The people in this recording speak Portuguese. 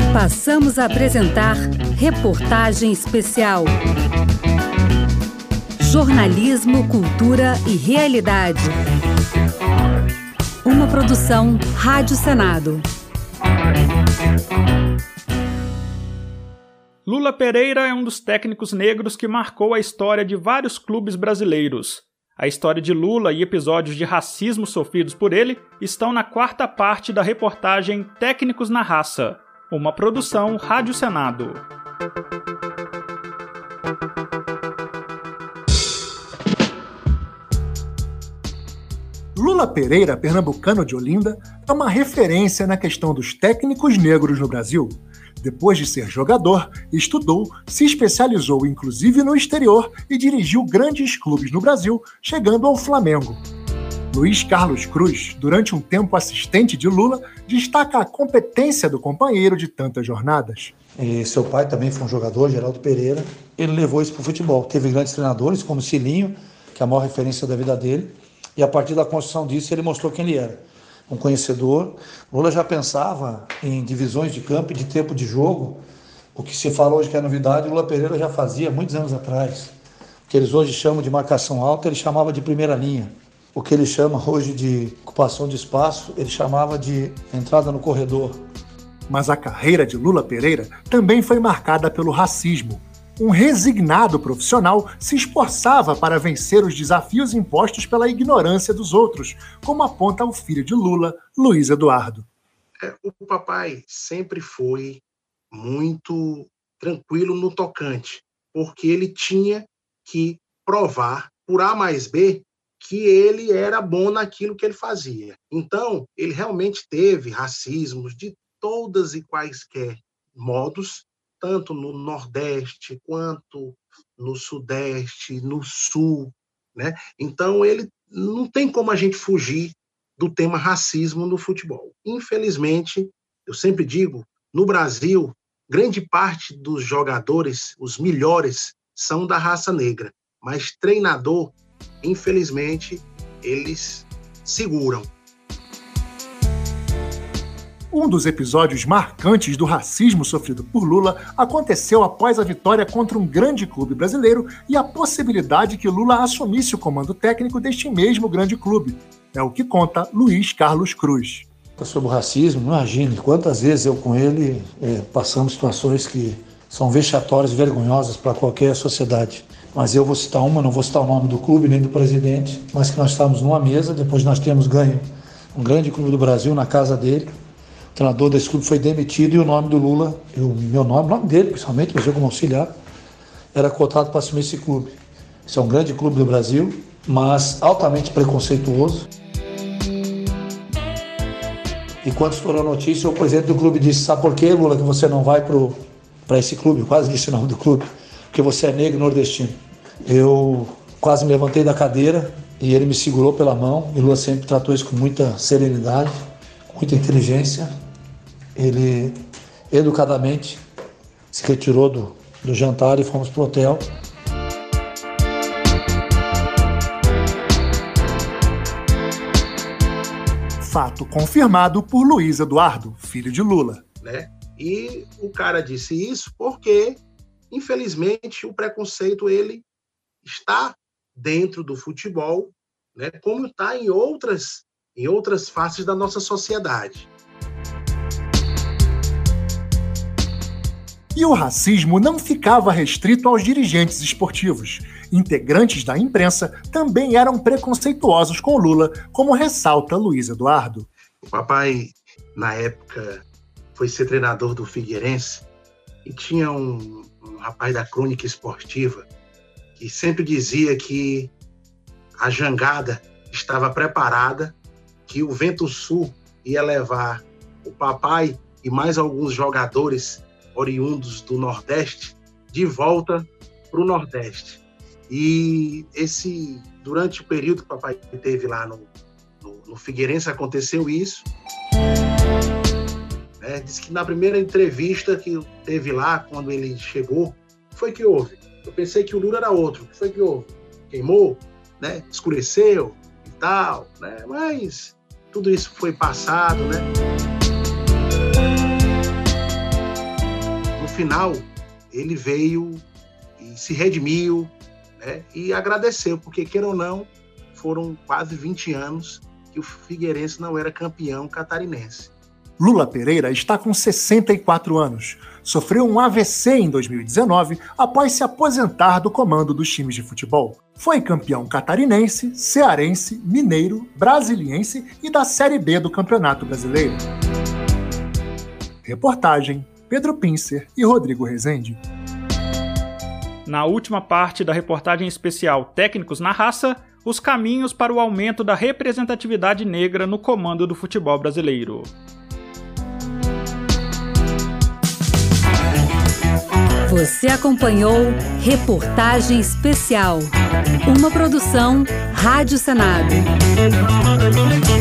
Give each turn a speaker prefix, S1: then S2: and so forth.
S1: Passamos a apresentar Reportagem Especial. Jornalismo, cultura e realidade. Uma produção Rádio Senado.
S2: Lula Pereira é um dos técnicos negros que marcou a história de vários clubes brasileiros. A história de Lula e episódios de racismo sofridos por ele estão na quarta parte da reportagem Técnicos na Raça, uma produção Rádio Senado.
S3: Lula Pereira, pernambucano de Olinda, é uma referência na questão dos técnicos negros no Brasil. Depois de ser jogador, estudou, se especializou inclusive no exterior e dirigiu grandes clubes no Brasil, chegando ao Flamengo. Luiz Carlos Cruz, durante um tempo assistente de Lula, destaca a competência do companheiro de tantas jornadas.
S4: Seu pai também foi um jogador, Geraldo Pereira. Ele levou isso para o futebol. Teve grandes treinadores, como Cilinho, que é a maior referência da vida dele, e a partir da construção disso ele mostrou quem ele era. Um conhecedor. Lula já pensava em divisões de campo e de tempo de jogo. O que se fala hoje que é novidade, Lula Pereira já fazia muitos anos atrás. O que eles hoje chamam de marcação alta, ele chamava de primeira linha. O que ele chama hoje de ocupação de espaço, ele chamava de entrada no corredor.
S3: Mas a carreira de Lula Pereira também foi marcada pelo racismo. Um resignado profissional se esforçava para vencer os desafios impostos pela ignorância dos outros, como aponta o filho de Lula, Luiz Eduardo.
S5: O papai sempre foi muito tranquilo no tocante, porque ele tinha que provar, por A mais B, que ele era bom naquilo que ele fazia. Então, ele realmente teve racismos de todas e quaisquer modos, tanto no Nordeste, quanto no Sudeste, no Sul, né? Então, ele não tem como a gente fugir do tema racismo no futebol. Infelizmente, eu sempre digo, no Brasil, grande parte dos jogadores, os melhores, são da raça negra, mas treinador, infelizmente, eles seguram.
S3: Um dos episódios marcantes do racismo sofrido por Lula aconteceu após a vitória contra um grande clube brasileiro e a possibilidade que Lula assumisse o comando técnico deste mesmo grande clube. É o que conta Luiz Carlos Cruz.
S4: Sobre o racismo, imagine quantas vezes eu com ele passamos situações que são vexatórias e vergonhosas para qualquer sociedade. Mas eu vou citar uma, não vou citar o nome do clube nem do presidente, mas que nós estávamos numa mesa, depois nós temos ganho um grande clube do Brasil na casa dele. O treinador desse clube foi demitido e o nome do Lula, o nome dele, principalmente, mas eu como auxiliar, era cotado para assumir esse clube. Esse é um grande clube do Brasil, mas altamente preconceituoso. E quando estourou a notícia, o presidente do clube disse: sabe por quê, Lula, que você não vai para esse clube? Eu quase disse o nome do clube. Porque você é negro nordestino. Eu quase me levantei da cadeira e ele me segurou pela mão. E Lula sempre tratou isso com muita serenidade, com muita inteligência. Ele, educadamente, se retirou do jantar e fomos para o hotel.
S3: Fato confirmado por Luiz Eduardo, filho de Lula.
S5: E o cara disse isso porque, infelizmente, o preconceito ele está dentro do futebol, né, como está em outras faces da nossa sociedade.
S3: E o racismo não ficava restrito aos dirigentes esportivos. Integrantes da imprensa também eram preconceituosos com Lula, como ressalta Luiz Eduardo.
S5: O papai, na época, foi ser treinador do Figueirense e tinha um rapaz da crônica esportiva que sempre dizia que a jangada estava preparada, que o Vento Sul ia levar o papai e mais alguns jogadores oriundos do Nordeste de volta para o Nordeste. E durante o período que o papai teve lá no Figueirense, aconteceu isso. Diz que na primeira entrevista que teve lá, quando ele chegou, o que foi que houve? Eu pensei que o Lula era outro. O que foi que houve? Queimou, né? Escureceu e tal, né? Mas tudo isso foi passado, né? final, ele veio e se redimiu, né? E agradeceu, porque, queira ou não, foram quase 20 anos que o Figueirense não era campeão catarinense.
S3: Lula Pereira está com 64 anos. Sofreu um AVC em 2019 após se aposentar do comando dos times de futebol. Foi campeão catarinense, cearense, mineiro, brasiliense e da Série B do Campeonato Brasileiro. Reportagem: Pedro Pincer e Rodrigo Rezende.
S2: Na última parte da reportagem especial Técnicos na Raça, os caminhos para o aumento da representatividade negra no comando do futebol brasileiro.
S1: Você acompanhou Reportagem Especial, uma produção Rádio Senado.